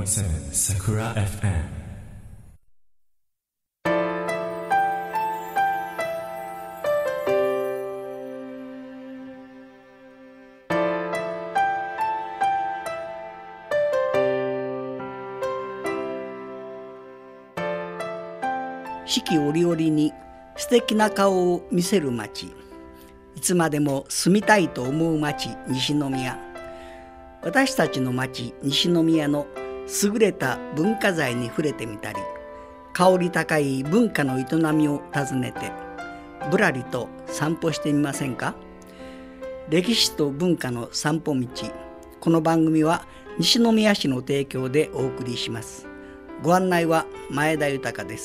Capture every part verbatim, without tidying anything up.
イセブン Sakura エフエム。 四季折々に素敵な顔を見せる町、いつまでも住みたいと思う町、西宮。私たちの町、西宮の優れた文化財に触れてみたり、香り高い文化の営みを訪ねてぶらりと散歩してみませんか。歴史と文化の散歩道。この番組は西宮市の提供でお送りします。ご案内は前田豊です。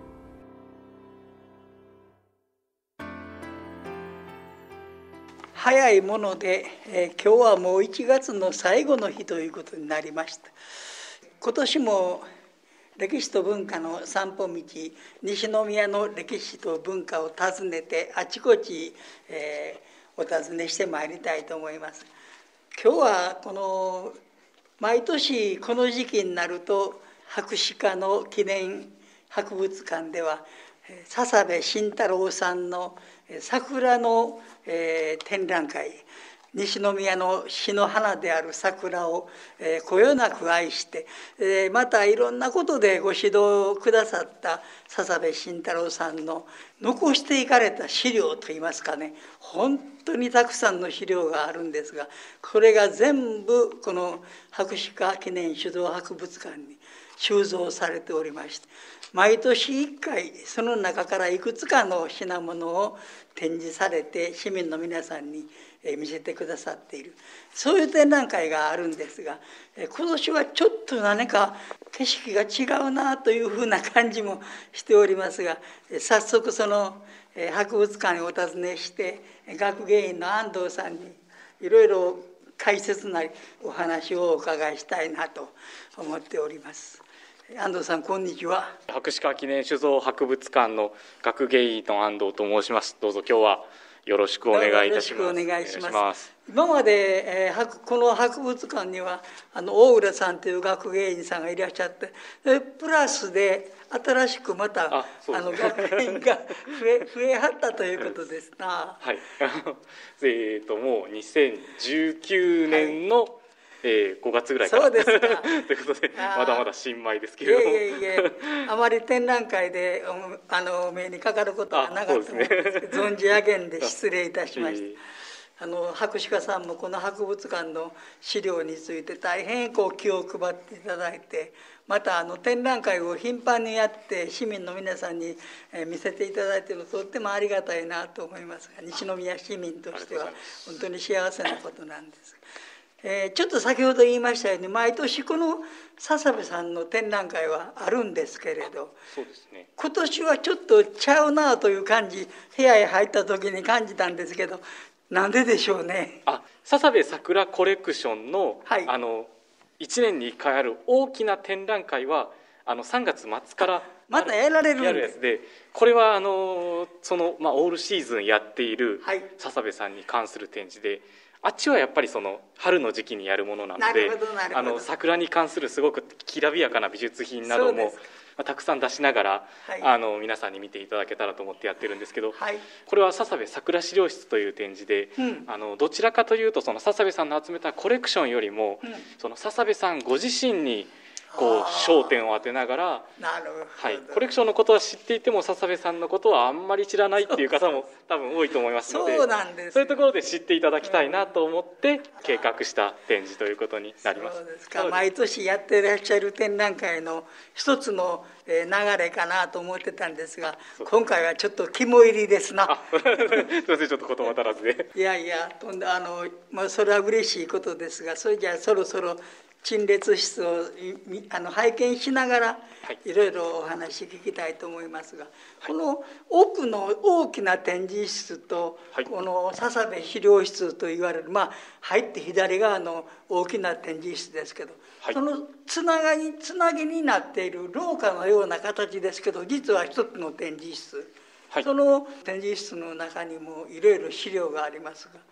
早いもので、えー、今日はもういちがつの最後の日ということになりました。今年も歴史と文化の散歩道、西宮の歴史と文化を訪ねてあちこち、えー、お尋ねしてまいりたいと思います。今日はこの毎年この時期になると博士課の記念博物館では笹部慎太郎さんの桜の、えー、展覧会、西宮の詩の花である桜を、えー、こよなく愛して、えー、またいろんなことでご指導をくださった笹部慎太郎さんの残していかれた資料といいますかね、本当にたくさんの資料があるんですが、これが全部この博士課記念酒造博物館に収蔵されておりまして、毎年いっかいその中からいくつかの品物を展示されて市民の皆さんに見せてくださっている、そういう展覧会があるんですが、今年はちょっと何か景色が違うなというふうな感じもしておりますが、早速その博物館をお訪ねして学芸員の安藤さんにいろいろ解説なりお話をお伺いしたいなと思っております。安藤さん、こんにちは。 博士課記念酒造博物館の学芸員の安藤と申します。どうぞ今日はよろしくお願いいたします。 よろしくお願いします。今まで、えー、この博物館にはあの大浦さんという学芸員さんがいらっしゃって、プラスで新しくまた あ, あの学芸員が増え増えはったということですな。 はい。えーともうにせんじゅうきゅうねんの、はいえー、ごがつぐらいからそうですかということでまだまだ新米ですけれども、 いえいえいえあまり展覧会で お, あのお目にかかることはなかったの で, です、ね、存じ上げんで失礼いたしました。えー、あの博士課さんもこの博物館の資料について大変こう気を配っていただいて、またあの展覧会を頻繁にやって市民の皆さんに見せていただいているのとってもありがたいなと思いますが、西宮市民としては本当に幸せなことなんです。えー、ちょっと先ほど言いましたように毎年この笹部さんの展覧会はあるんですけれど、 そうですね、 今年はちょっとちゃうなという感じ、部屋へ入った時に感じたんですけど、なんででしょうね。 あ、笹部桜コレクションの、はい、あのいちねんにいっかいある大きな展覧会はあのさんがつまつからまたやられるんです。 やるやつで、これはあのその、まあ、オールシーズンやっている笹部さんに関する展示で、あっちはやっぱりその春の時期にやるものなので、あの桜に関するすごくきらびやかな美術品などもたくさん出しながら、はい、あの皆さんに見ていただけたらと思ってやってるんですけど、はい、これは笹部桜資料室という展示で、うん、あのどちらかというとその笹部さんの集めたコレクションよりも、うん、その笹部さんご自身にこう焦点を当てながら、 なるほど、 はい、コレクションのことは知っていても笹部さんのことはあんまり知らないっていう方も多分多いと思いますので、 そうなんです、 そういうところで知っていただきたいなと思って計画した展示ということになります。 そうですか。毎年やっていらっしゃる展覧会の一つの流れかなと思ってたんですが、今回はちょっと肝入りですな。 すいません、ちょっと言葉足らずで。 いやいや、とんであの、まあ、それは嬉しいことですが、それじゃあそろそろ陳列室をあの拝見しながら、はい、いろいろお話聞きたいと思いますが、はい、この奥の大きな展示室と、はい、この笹部資料室といわれる、まあ、入って左側の大きな展示室ですけど、はい、そのつながりつなぎになっている廊下のような形ですけど、実は一つの展示室、はい、その展示室の中にもいろいろ資料がありますが、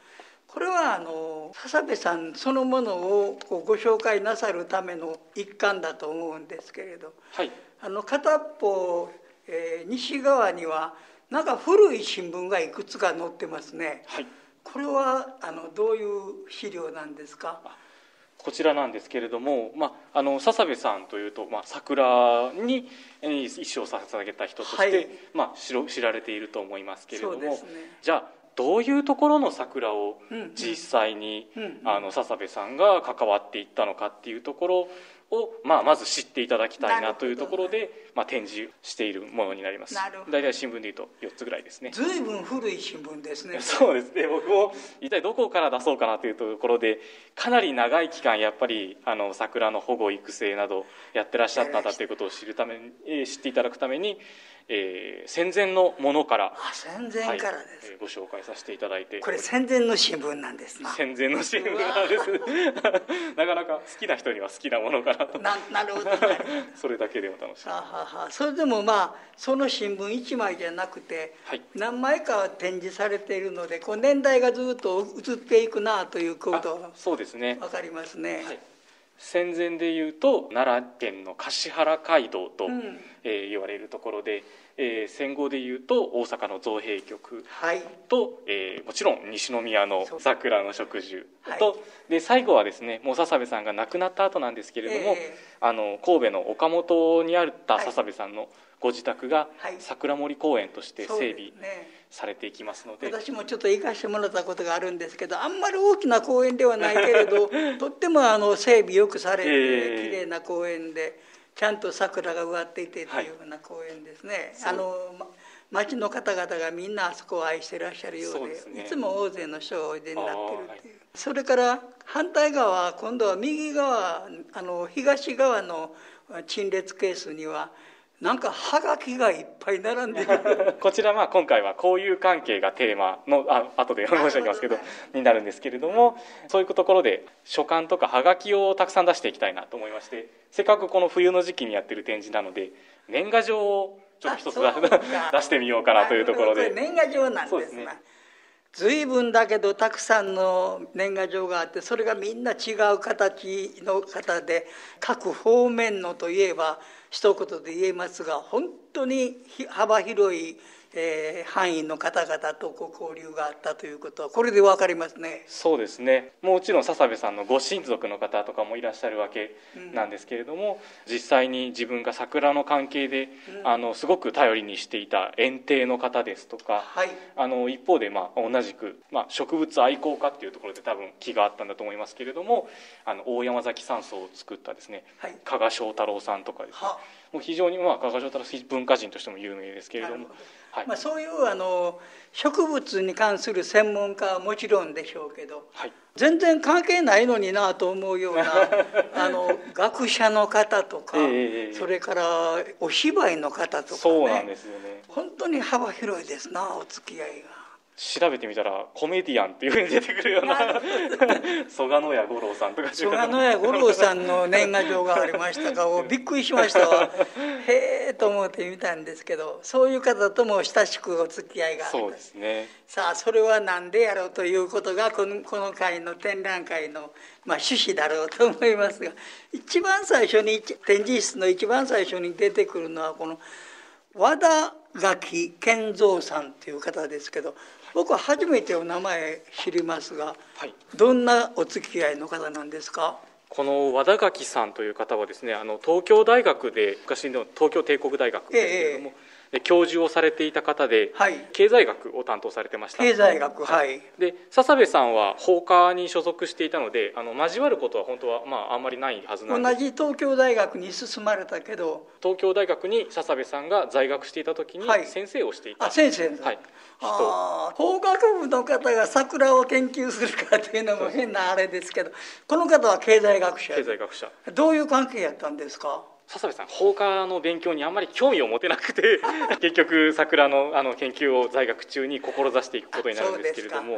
これはあの笹部さんそのものをこうご紹介なさるための一環だと思うんですけれど、 はい、 あの片っぽ、えー、西側にはなんか古い新聞がいくつか載ってますね。 はい、 これはあのどういう資料なんですか？ こちらなんですけれども、まあ、あの笹部さんというと、まあ、桜に一生を捧げた人として、はい、まあ、知られていると思いますけれども、そうですね、じゃあどういうところの桜を実際に、うんうん、あの笹部さんが関わっていったのかっていうところを、まあ、まず知っていただきたいなというところで、まあ、展示しているものになります。大体新聞でいうとよっつぐらいですね。 随分古い新聞ですね。 そうですね。僕も一体どこから出そうかなというところで、かなり長い期間やっぱりあの桜の保護育成などやってらっしゃったんだということを知るために、えー、知っていただくために、えー、戦前のものから、 あ、戦前からです、 はい、ご紹介させていただいて。 これ戦前の新聞なんですな。 戦前の新聞なんですなかなか好きな人には好きなものかなと。 な, なるほどそれだけでも楽しい。 ははは。それでもまあその新聞いちまいじゃなくて、はい、何枚か展示されているので、こう年代がずっと移っていくなということがそうですね、 分かりますね。 はい、戦前でいうと奈良県の橿原街道と、うんえー、言われるところで、えー、戦後でいうと大阪の造幣局と、はいえー、もちろん西宮の桜の植樹と、はい、で最後はですね、もう笹部さんが亡くなった後なんですけれども、えー、あの神戸の岡本にあった笹部さんのご自宅が桜森公園として整備されていきますので、 私もちょっと行かせてもらったことがあるんですけど、あんまり大きな公園ではないけれどとってもあの整備よくされて、えー、きれいな公園でちゃんと桜が植わっていてというような公園ですね。はい、あの町の方々がみんなあそこを愛していらっしゃるよう で, うで、ね、いつも大勢の人がおいでになっているという、はい、それから反対側、今度は右側、あの東側の陳列ケースにはなんかはがきがいっぱい並んでいるこちらまあ今回は交友関係がテーマのあ後で申し上げますけどになるんですけれども、そういうところで書簡とかはがきをたくさん出していきたいなと思いまして、せっかくこの冬の時期にやってる展示なので年賀状をちょっと一つ出してみようかなというところで。 年賀状なんですね。随分だけどたくさんの年賀状があって、それがみんな違う形の方で、各方面のといえば一言で言えますが、本当に幅広い、えー、範囲の方々とこう交流があったということはこれで分かりますね。 そうですね。もちろん笹部さんのご親族の方とかもいらっしゃるわけなんですけれども、うん、実際に自分が桜の関係で、うん、あのすごく頼りにしていた園庭の方ですとか、はい、あの一方で、まあ、同じく、まあ、植物愛好家っていうところで多分気があったんだと思いますけれども、あの大山崎山荘を作ったですね、はい、加賀正太郎さんとかですね、もう非常に、まあ、加賀正太郎文化人としても有名ですけれども、はい、 まあ、そういうあの植物に関する専門家はもちろんでしょうけど、はい、全然関係ないのになと思うようなあの学者の方とか、えー、それからお芝居の方とかね、 そうなんですよね。 本当に幅広いですな、お付き合いが。 調べてみたらコメディアンっていうふうに出てくるような曽我屋五郎さんとか曽我屋五郎さんの年賀状がありましたかびっくりしましたわへえと思ってみたんですけど、そういう方とも親しくお付き合いがある。 そうですね。 さあそれは何でやろうということがこの、この会の展覧会の、まあ、趣旨だろうと思いますが、一番最初に展示室の一番最初に出てくるのはこの和田垣健三さんという方ですけど、僕は初めてお名前知りますが、はい、どんなお付き合いの方なんですか？ この和田垣さんという方はですね、あの東京大学で、昔の東京帝国大学ですけれども、ええ、教授をされていた方で、はい、経済学を担当されてました。 経済学、はい。 で笹部さんは法科に所属していたので、あの交わることは本当は、まあ、あんまりないはずなんです。 同じ東京大学に進まれたけど、 東京大学に笹部さんが在学していた時に先生をしていた、 はい、あ先生、はい、あ法学部の方が桜を研究するかというのも変なあれですけど、この方は経済学者。 経済学者。 どういう関係やったんですか？ 笹部さん、法科の勉強にあんまり興味を持てなくて結局桜 の, あの研究を在学中に志していくことになるんですけれども、はい、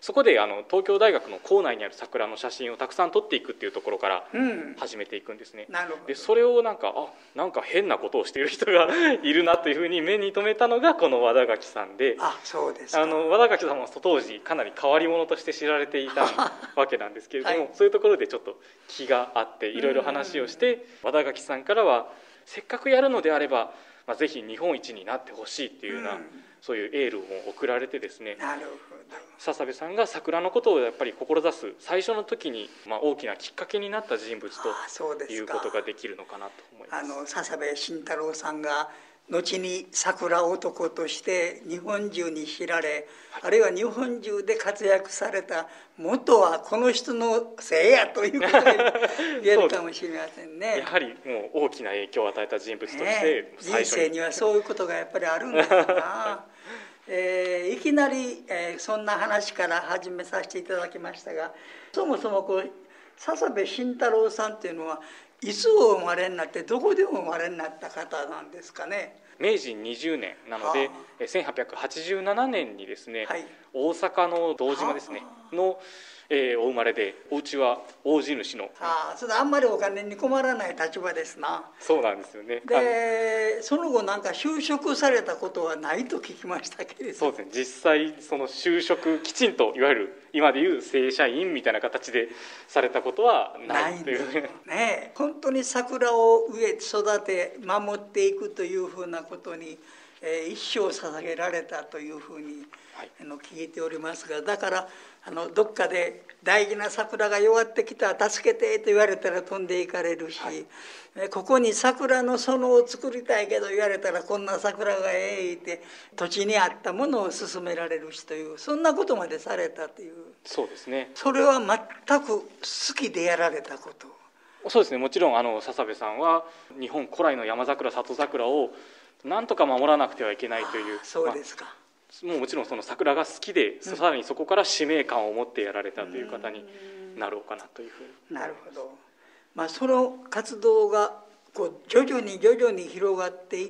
そこであの東京大学の構内にある桜の写真をたくさん撮っていくっていうところから始めていくんですね、 うん、なるほど。 でそれをなんかあなんか変なことをしている人がいるなというふうに目に留めたのがこの和田垣さんで、 あ、そうですか。 あの和田垣さんは当時かなり変わり者として知られていたわけなんですけれども、はい、そういうところでちょっと気があっていろいろ話をして、和田垣さんからはせっかくやるのであれば、まあ、ぜひ日本一になってほしいっていうような、うん、そういうエールを送られてですね、 なるほど。 笹部さんが桜のことをやっぱり志す最初の時に、まあ、大きなきっかけになった人物ということができるのかなと思います。 あの笹部慎太郎さんが後に桜男として日本中に知られ、はい、あるいは日本中で活躍された元はこの人のせいやということで言えるかもしれませんね。 やはりもう大きな影響を与えた人物として、 ね、人生にはそういうことがやっぱりあるんだなえー、いきなり、えー、そんな話から始めさせていただきましたが、そもそもこう笹部慎太郎さんっていうのはいつお生まれになってどこでお生まれになった方なんですかね。 明治にじゅうねんなので、はあ、せんはっぴゃくはちじゅうななねんにですね、はい、大阪の堂島ですね、はあ、の、えー、お生まれで、お家は大地主の、 ああ、それあんまりお金に困らない立場ですな。 そうなんですよね。 でその後なんか就職されたことはないと聞きましたけれど。 そうですね、実際その就職きちんといわゆる今でいう正社員みたいな形でされたことはないという、 ね、本当に桜を植え育て守っていくというふうなことに、えー、一生捧げられたというふうに、はい、あの聞いておりますが、だからあのどっかで大事な桜が弱ってきた助けてと言われたら飛んでいかれるし、はい、ここに桜の園を作りたいけど言われたらこんな桜がええって土地にあったものを勧められるしという、そんなことまでされたという。 そうですね。 それは全く好きでやられたこと。 そうですね、もちろんあの笹部さんは日本古来の山桜里桜をなんとか守らなくてはいけないという。 そうですか。 まあ、もうもちろんその桜が好きで、うん、さらにそこから使命感を持ってやられたという方になろうかなというふうに。 なるほど。まあ、その活動がこう徐々に徐々に広がっていって、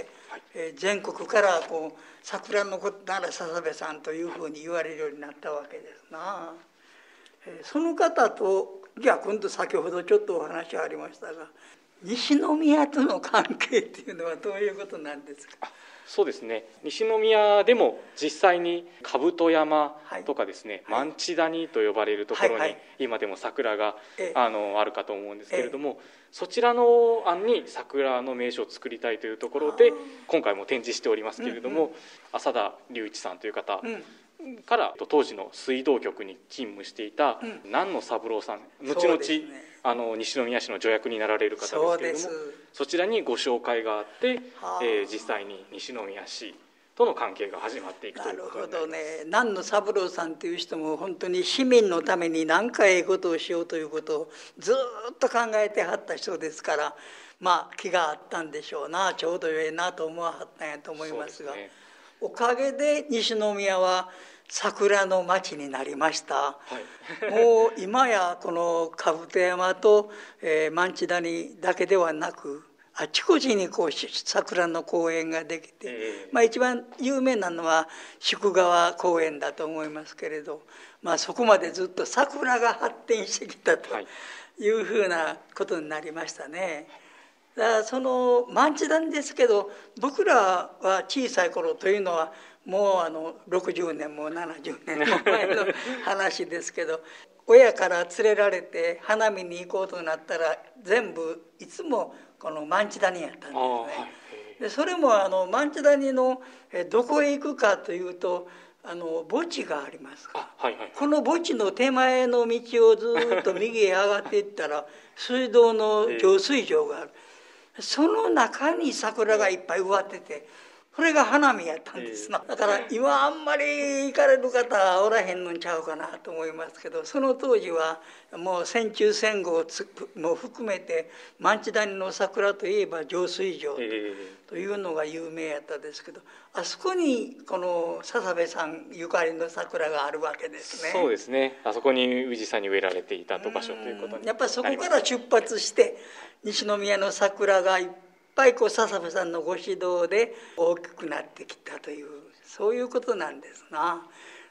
はい、えー、全国からこう桜のことなら笹部さんというふうに言われるようになったわけですな。えー、その方とじゃあ今度先ほどちょっとお話がありましたが、西宮との関係っていうのはどういうことなんですか。 そうですね、西宮でも実際に兜山とかですね、はい、万地谷と呼ばれるところに今でも桜が、はいはい、あのあるかと思うんですけれども、そちらの案に桜の名所を作りたいというところで今回も展示しておりますけれども、うんうん、浅田隆一さんという方、うんから当時の水道局に勤務していた南野三郎さん、うん、後々、ね、あの西宮市の助役になられる方ですけれども、 そ, そちらにご紹介があって、えー、実際に西宮市との関係が始まっていくということになります。 なるほどね。南野三郎さんという人も本当に市民のために何かええことをしようということをずっと考えてはった人ですから、まあ気があったんでしょうな、ちょうどええなと思わはったんやと思いますが、ね、おかげで西宮は桜の町になりました、はい、もう今やこの兜山と、えー、万地谷だけではなくあちこちにこう桜の公園ができて、えーまあ、一番有名なのは宿川公園だと思いますけれど、まあ、そこまでずっと桜が発展してきたというふうなことになりましたね。だからその万地谷ですけど、僕らは小さい頃というのはもうあのろくじゅうねんもななじゅうねんも前の話ですけど親から連れられて花見に行こうとなったら全部いつもこの万地谷やったんですね。でそれもあの万地谷のどこへ行くかというとあの墓地がありますから、はいはい、この墓地の手前の道をずっと右へ上がっていったら水道の浄水場がある、その中に桜がいっぱい植わってて、これが花見やったんですな。だから今あんまり行かれる方はおらへんのんちゃうかなと思いますけど、その当時はもう戦中戦後も含めて万地谷の桜といえば浄水場というのが有名やったですけど、あそこにこの笹部さんゆかりの桜があるわけですね。 そうですね、あそこに宇治さんに植えられていた場所ということにやっぱりそこから出発して西宮の桜がいっぱいやっぱりこう笹部さんのご指導で大きくなってきたという、そういうことなんですな。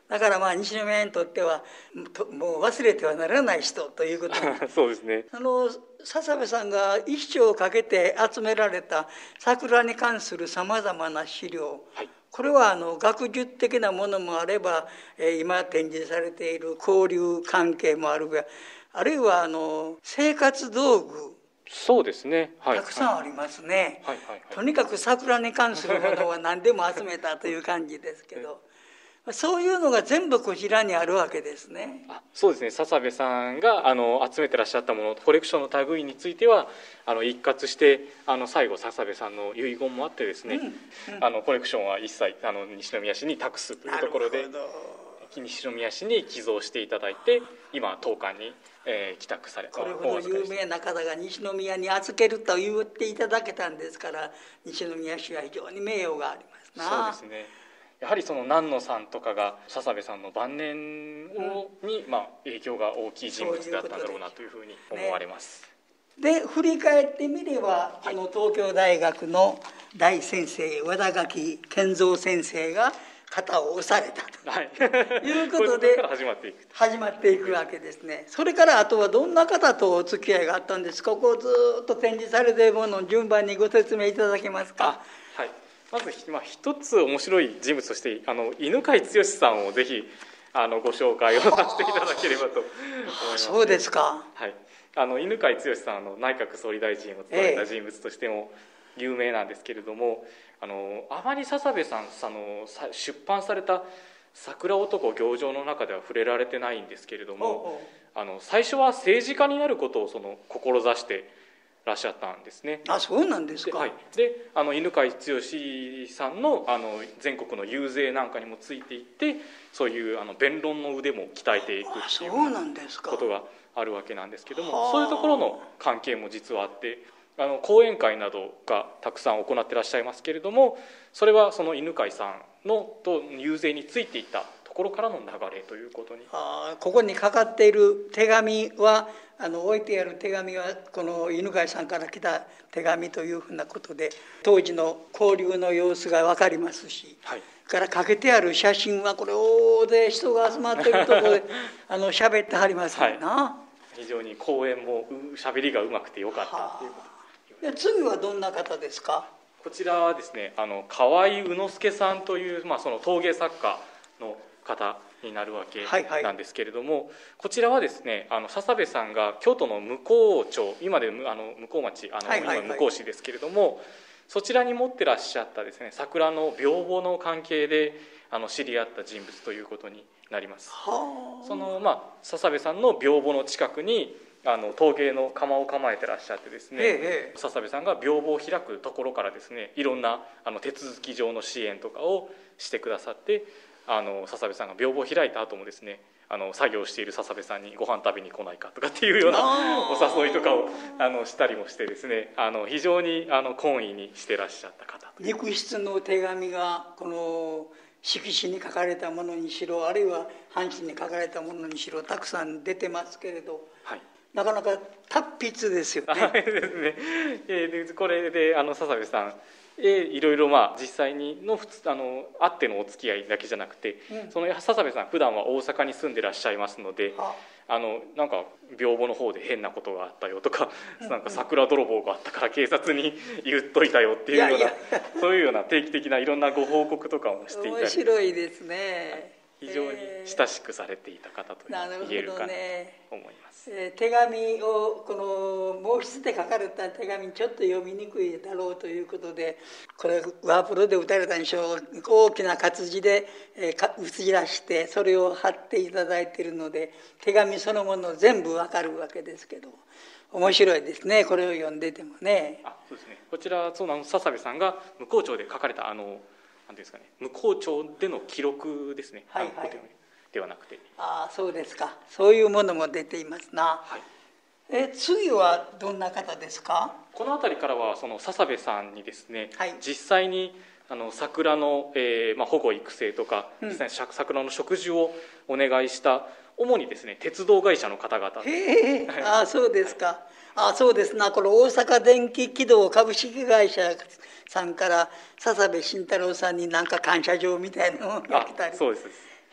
だからまあ西宮にとってはもう忘れてはならない人ということでそうですね。 あの笹部さんが一生をかけて集められた桜に関するさまざまな資料、はい、これはあの学術的なものもあれば、えー、今展示されている交流関係もあるが、あるいはあの生活道具、 そうですね、はい、 たくさんありますね、 はいはいはい、 とにかく桜に関するものは何でも集めたという感じですけどそういうのが全部こちらにあるわけですね。 あ、そうですね。笹部さんがあの集めてらっしゃったもの、コレクションの類についてはあの一括してあの最後笹部さんの遺言もあってですね、うんうん、あのコレクションは一切あの西宮市に託すというところで西宮市に寄贈していただいて今当館に、えー、寄託された。 これほど有名な方が西宮に預けると言っていただけたんですから西宮市は非常に名誉がありますな。 そうですね。やはりその南野さんとかが笹部さんの晩年をに、まあ、影響が大きい人物だったんだろうなというふうに思われます。 で振り返ってみれば、はい、あの東京大学の大先生和田垣健三先生が肩を押されたと、はい、いうことで始まっていく始まっていくわけですね。それからあとはどんな方とお付き合いがあったんですか。ここをずっと展示されているものを順番にご説明いただけますか。 はい、まず、まあ、一つ面白い人物としてあの犬飼剛さんをぜひあのご紹介をさせていただければと思います。 そうですか、 はい、あの犬飼剛さんの内閣総理大臣を務めた人物としても有名なんですけれども、ええ、あのあまり笹部さんあの出版された桜男行状の中では触れられてないんですけれども、おうおうあの最初は政治家になることをその志してらっしゃったんですね。 あ、そうなんですか。 で、はい、であの犬飼剛さん の, あの全国の遊説なんかにもついていってそういうあの弁論の腕も鍛えていくっていうことがあるわけなんですけども、そういうところの関係も実はあってあの講演会などがたくさん行ってらっしゃいますけれども、それはその犬飼さんのと遊説についていたところからの流れということに。 あ、ここにかかっている手紙はあの置いてある手紙はこの犬飼さんから来た手紙というふうなことで当時の交流の様子が分かりますし、はい、からかけてある写真はこれ大勢人が集まっているところであの喋ってはりますもんな、はい、 非常に講演も喋りがうまくてよかったということ。 で次はどんな方ですか。 こちらはですね、あの河合宇之助さんという、まあ、その陶芸作家の方になるわけなんですけれども、はいはい、こちらはですねあの笹部さんが京都の向こう町今であの向こう町あの、はいはいはい、今向こう市ですけれどもそちらに持ってらっしゃったですね桜の屏風の関係であの知り合った人物ということになります。その、まあ、笹部さんの屏風の近くにあの陶芸の窯を構えてらっしゃってですね、ええ、笹部さんが屏風を開くところからですねいろんなあの手続き上の支援とかをしてくださってあの笹部さんが屏風を開いた後もですねあの作業している笹部さんにご飯食べに来ないかとかっていうようなお誘いとかをあのしたりもしてですねあの非常にあの懇意にしてらっしゃった方。 肉筆の手紙がこの色紙に書かれたものにしろあるいは半紙に書かれたものにしろたくさん出てますけれど、はい、なかなか達筆ですよね。 ですね。えー、これであの笹部さんえいろいろまあ実際にの普通あのあってのお付き合いだけじゃなくて、うん、その笹部さん普段は大阪に住んでらっしゃいますので、ああのなんか屏風の方で変なことがあったよとか、うんうん、なんか桜泥棒があったから警察に言っといたよっていうようないやいやそういうような定期的ないろんなご報告とかもしていたり、 面白いですね。 非常に親しくされていた方と言えるかなと思います。 えー、手紙をこの毛筆で書かれた手紙ちょっと読みにくいだろうということでこれワープロで打たれたにしろ大きな活字で、えー、か写し出してそれを貼っていただいているので手紙そのもの全部わかるわけですけど面白いですねこれを読んでてもね。 あ、そうですね。こちらそうなの笹部さんが向こう町で書かれたあのなんですかね、向こう町での記録ですね、はいはい、ではなくて。 ああそうですか。そういうものも出ていますな、はい、え次はどんな方ですか。 この辺りからはその笹部さんにですね、はい、実際にあの桜の、えーまあ、保護育成とか、うん、実際に桜の植樹をお願いした主にですね鉄道会社の方々。 へえ、ああそうですか。ああそうですな。この大阪電気軌道株式会社さんから笹部慎太郎さんに何か感謝状みたいなのが来たり。 そうです。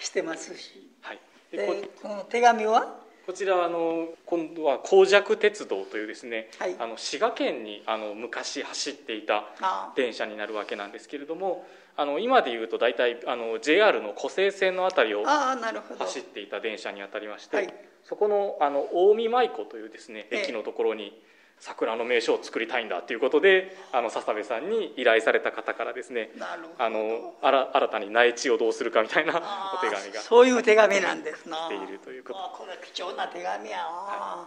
してますし、 はい、 ででこの手紙はこちらあの今度は黄雀鉄道というですね、 はい、 あの滋賀県にあの昔走っていた電車になるわけなんですけれども、あの今でいうと大体あの ジェイアール の湖西線のあたりを走っていた電車にあたりまして、はい、そこのあの近江舞子というですね駅のところに桜の名所を作りたいんだということで、あの笹部さんに依頼された方からですね、あの新たに苗地をどうするかみたいなお手紙がそういう手紙なんですな。 来ているということ。 これ貴重な手紙やな、はい、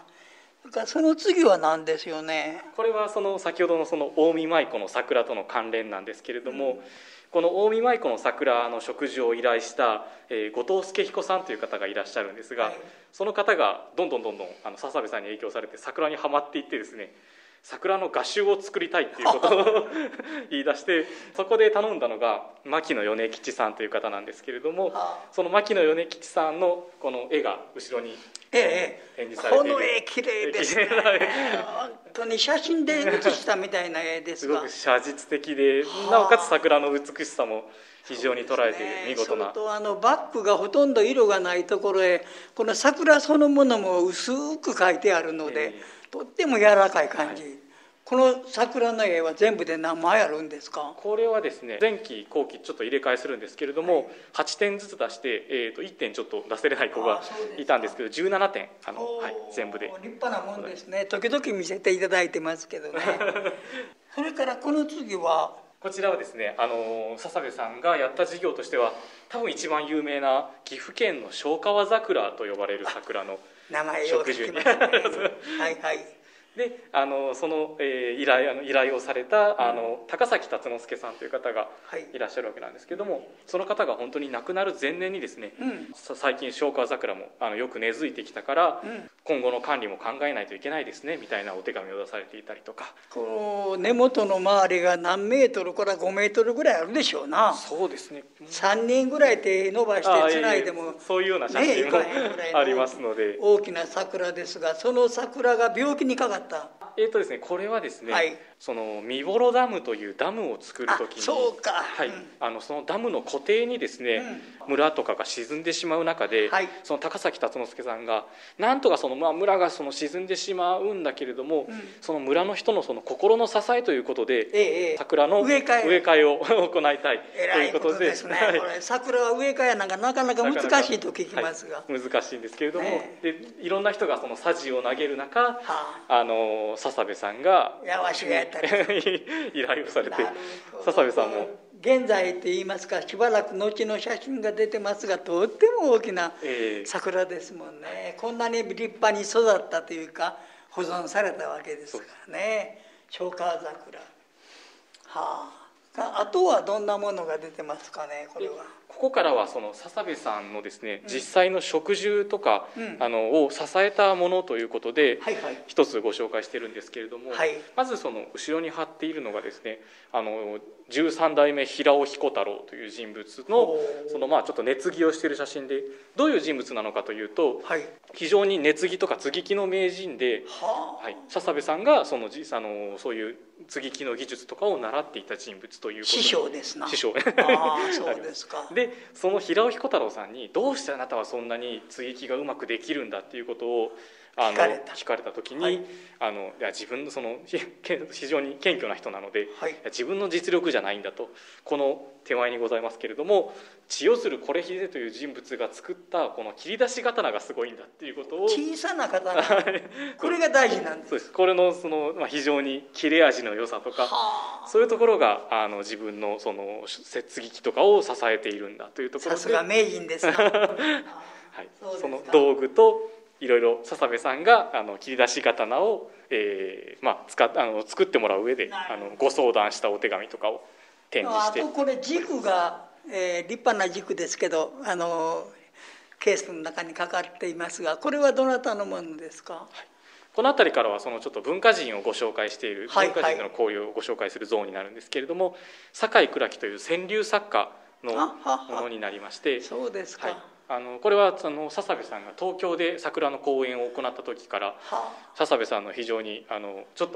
それからその次は何ですよね。 これはその先ほどのその近江舞子の桜との関連なんですけれども、うん、この近江舞子の桜の植樹を依頼した、えー、後藤助彦さんという方がいらっしゃるんですが、はい、その方がどんどんどんどんあの笹部さんに影響されて桜にはまっていってですね、桜の画集を作りたいっていうことを言い出して、そこで頼んだのが牧野米吉さんという方なんですけれども、その牧野米吉さんのこの絵が後ろに展示されている、 この絵きれいですね本当に写真で写したみたいな絵ですが、 すごく写実的で、なおかつ桜の美しさも非常に捉えている見事な、 それとあのバックがほとんど色がないところへこの桜そのものも薄く描いてあるので、えー、とっても柔らかい感じ、はい、この桜の絵は全部で何枚あるんですか。 これはですね前期後期ちょっと入れ替えするんですけれども、はい、はちてんずつ出して、えー、といってんちょっと出せれない子がいたんですけどじゅうななてんあの、はい、全部で立派なもんですね。時々見せていただいてますけどねそれからこの次はこちらはですね、あの笹部さんがやった事業としては多分一番有名な岐阜県の松川桜と呼ばれる桜の植樹に、ね、 はいはいであのその、えー、依頼あの依頼をされたあの高崎辰之助さんという方がいらっしゃるわけなんですけども、はい、その方が本当に亡くなる前年にですね、うん、最近松川桜もあのよく根付いてきたから、うん、今後の管理も考えないといけないですねみたいなお手紙を出されていたりとか、 この根元の周りが何メートルからごメートルぐらいあるでしょうな。 そうですね、 さんにんぐらい手伸ばしてつないでも、 えー、そういうような写真も、ね、ありますので大きな桜ですが、その桜が病気にかかった。 えーとですね、これはですね、はい、その三幌ダムというダムを作るときに、 そうか、 はい、 うん、 あのそのダムの湖底にですね、うん、村とかが沈んでしまう中で、はい、その高崎辰之助さんがなんとかその、まあ、村がその沈んでしまうんだけれども、うん、その村の人のその心の支えということで、ええ、桜の植え替えを行いたいということで、 ですね、はい、これ桜は植え替えなんかなかなか難しいと聞きますが、 はい、難しいんですけれども、ね、でいろんな人がそのさじを投げる中、はあ、あの笹部さんがいやわしがやったり依頼をされて、笹部さんも現在といいますかしばらく後の写真が出てますが、とっても大きな桜ですもんね、えー、こんなに立派に育ったというか保存されたわけですからね。松川桜、はあ、あとはどんなものが出てますかね。これはここからはその笹部さんのですね、うん、実際の植樹とか、うん、あのを支えたものということで、はいはい、一つご紹介してるんですけれども、はい、まずその後ろに貼っているのがですね、あのじゅうさんだいめ平尾彦太郎という人物のそのまあちょっと熱木をしている写真で、どういう人物なのかというと、はい、非常に熱木とか接ぎ木の名人で、はあ、はい、笹部さんがそのあのそういう接ぎ木の技術とかを習っていた人物ということで、 師匠ですな。 師匠あそうですか。 でその平尾彦太郎さんにどうしてあなたはそんなに接ぎ木がうまくできるんだっていうことをあの聞かれた聞かれた時に、はい、あのいや自分のその非常に謙虚な人なので、はい、自分の実力じゃないんだと、この手前にございますけれども千代鶴是秀という人物が作ったこの切り出し刀がすごいんだっていうことを、 小さな刀これが大事なんです。 そうです。これのその、まあ、非常に切れ味の良さとか、そういうところがあの自分のその接ぎ木とかを支えているんだというところで、 さすが名人ですなはい、その道具といろいろ笹部さんがあの切り出し刀を、えーまあ、使っあの作ってもらう上であのご相談したお手紙とかを展示して、 あとこれ軸が、えー、立派な軸ですけどあのケースの中にかかっていますが、これはどなたのものですか。はい、 この辺りからはそのちょっと文化人をご紹介している、はいはい、文化人の交流をご紹介するゾーンになるんですけれども、酒井倉木という川柳作家のものになりまして、 そうですか。はい、 あのこれはその笹部さんが東京で桜の講演を行った時から、はあ、笹部さんの非常にあのちょっと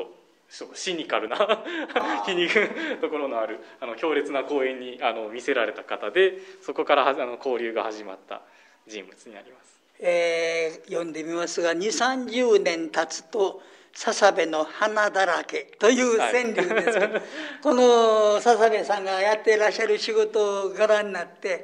シニカルな皮肉ところのあるあの強烈な講演にあの見せられた方で、そこからあの交流が始まった人物になります。 えー、読んでみますが、にじゅうさんじゅうねん経つと笹部の花だらけという川柳ですけど、はい、この笹部さんがやっていらっしゃる仕事をご覧になって、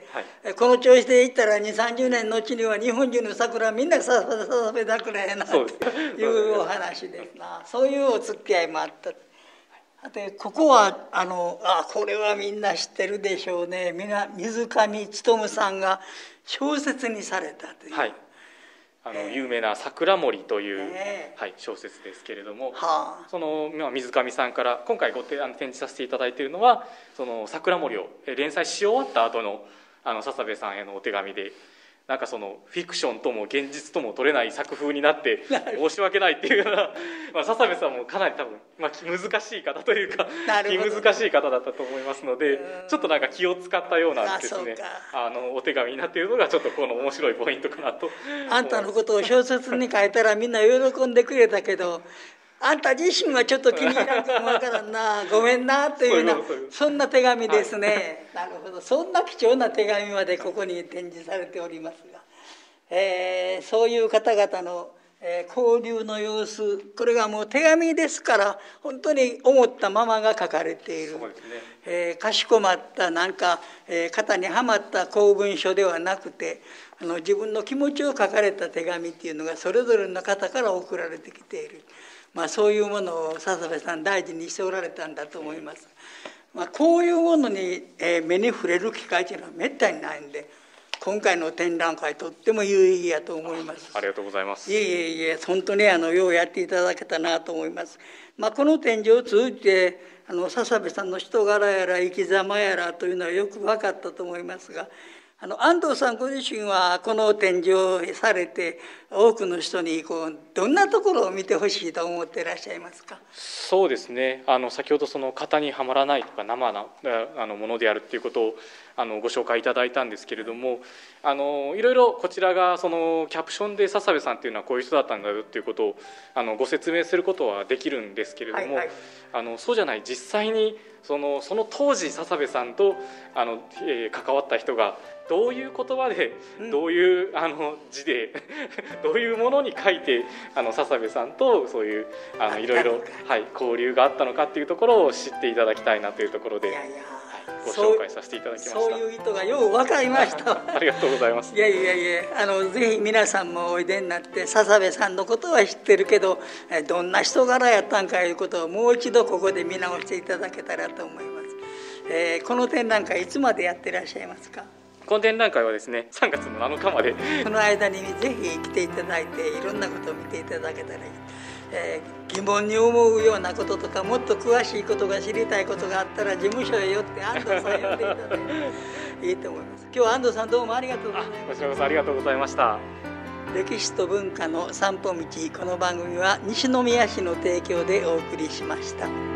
はい、この調子でいったらにじゅうさんじゅうねんの後には日本中の桜みんな笹部桜やなというお話ですな。そういうお付き合いもあった。でここはあのあこれはみんな知ってるでしょうね。みな水上勉さんが小説にされたという、 はい、あの有名な「桜森」という、えーはい、小説ですけれども、はあ、その水上さんから今回ごてあの展示させていただいているのは、その桜森を連載し終わった後のあの笹部さんへのお手紙で、なんかそのフィクションとも現実とも取れない作風になって申し訳ないっていうような、まあ笹部さんもかなり多分、まあ、難しい方というか気難しい方だったと思いますので、ちょっとなんか気を使ったようなですね、あのお手紙になっているのがちょっとこの面白いポイントかなと。 あんたのことを小説に書いたらみんな喜んでくれたけど、あんた自身はちょっと気に入らんかもわからんな、ごめんなというような、そんな手紙ですね、はい、なるほど。そんな貴重な手紙までここに展示されておりますが、えー、そういう方々の、えー、交流の様子、これがもう手紙ですから本当に思ったままが書かれている。そうですね、えー、かしこまったなんか、えー、型にはまった公文書ではなくて、あの自分の気持ちを書かれた手紙っていうのがそれぞれの方から送られてきている。まあ、そういうものを笹部さん大事にしておられたんだと思います。まあ、こういうものに、えー、目に触れる機会というのはめったにないんで、今回の展覧会とっても有意義やと思います。 ありがとうございます。 いえいえいえ、本当にあのようやっていただけたなと思います。まあ、この展示を通じてあの笹部さんの人柄やら生き様やらというのはよく分かったと思いますが、あの安藤さんご自身はこの展示をされて多くの人にこうどんなところを見てほしいと思っていらっしゃいますか？ そうですね、あの先ほどその型にはまらないとか生なあのものであるっていうことをあのご紹介いただいたんですけれども、あのいろいろこちらがそのキャプションで笹部さんっていうのはこういう人だったんだよっていうことをあのご説明することはできるんですけれども、はいはい、あのそうじゃない実際にその、その当時笹部さんとあの、えー、関わった人がどういう言葉で、うん、どういうあの字でどういうものに書いてあの笹部さんとそういうあのいろいろ、はい、交流があったのかっていうところを知っていただきたいなというところで、いやいや、ご紹介させていただきました。 そういう意図がよう分かりましたありがとうございます。 いやいやいや、あのぜひ皆さんもおいでになって笹部さんのことは知ってるけどどんな人柄やったんかいうことをもう一度ここで見直していただけたらと思います。えー、この展覧会いつまでやってらっしゃいますか？ この展覧会はですねさんがつのなのかまでこの間にぜひ来ていただいていろんなことを見ていただけたらいい、えー、疑問に思うようなこととかもっと詳しいことが知りたいことがあったら事務所へ寄って安藤さん呼んでいただいていいと思います。今日は安藤さんどうもありがとうございました。 こちらこそありがとうございました。 歴史と文化の散歩道、この番組は西宮市の提供でお送りしました。